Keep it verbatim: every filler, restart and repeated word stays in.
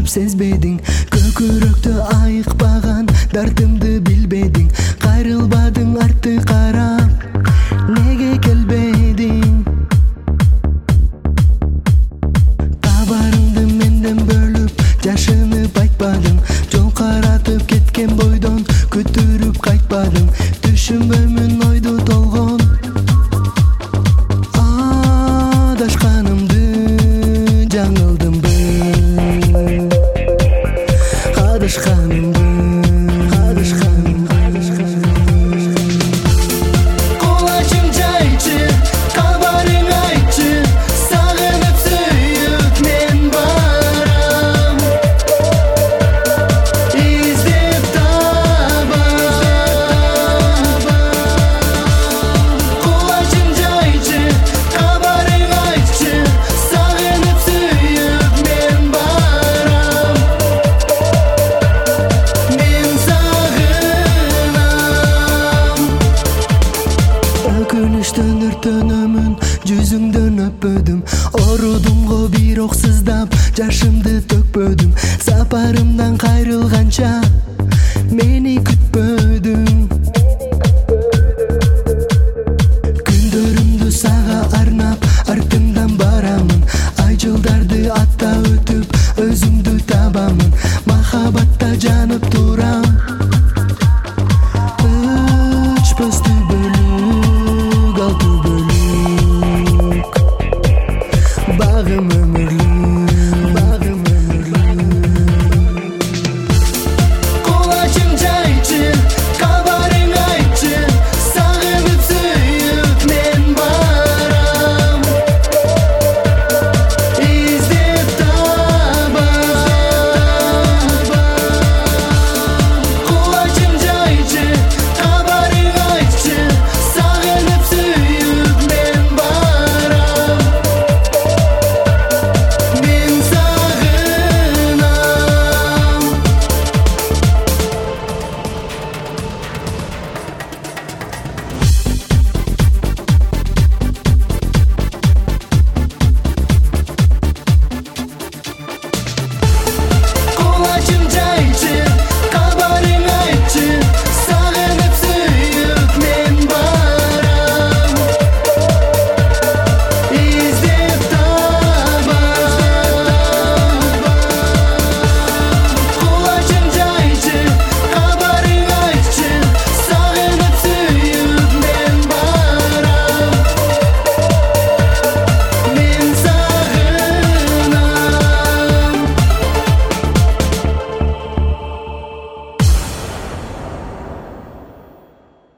сезбедиң, көкүрөктү айыкпаган дартымды билбедиң, кайрылбадың артты карап, неге келбедиң? Кабарыңды менден бөлүп, жашынып айтпадың, жол каратып кеткен бойдон күтүрүп кайтпадың, түшүнбөймүн ойду толгон адашканымды, жаңылдымбы адашканымды, адашканымды. Кулачың жайчы, кабарың айтчы, сагынып сүйүп мен барам, издеп табам. Кулачың жайчы, кабарың айтчы, сагынып сүйүп мен барам, мен сагынам. Өкүнүштөн өртөнөмүн, жүзүңдөн өппөдүм, орудум го бирок сыздап, жашымды төкпөдүм. Сапарымдан кайрылганча